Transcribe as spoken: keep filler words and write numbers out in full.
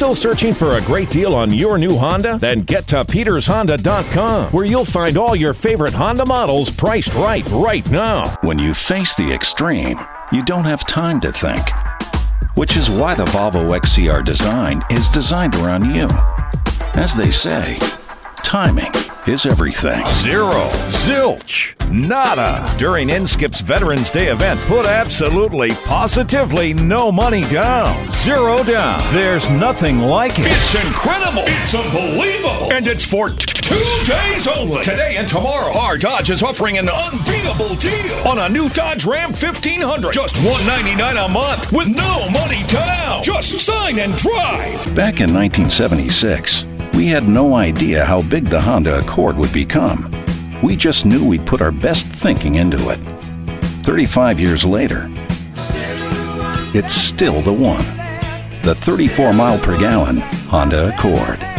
Still searching for a great deal on your new Honda? Then get to peters honda dot com, where you'll find all your favorite Honda models priced right right now. When you face the extreme, you don't have time to think. Which is why the Volvo X C R design is designed around you. As they say, timing is everything. Zero, zilch, nada. During Inskip's Veterans Day event, put absolutely, positively no money down. Zero down. There's nothing like it. It's incredible. It's unbelievable. And it's for t- two days only. Today and tomorrow, our Dodge is offering an unbeatable deal on a new Dodge Ram fifteen hundred. Just one hundred ninety-nine dollars a month with no money down. Just sign and drive. Back in nineteen seventy-six, we had no idea how big the Honda Accord would become. We just knew we'd put our best thinking into it. thirty-five years later, it's still the one. The thirty-four mile per gallon Honda Accord.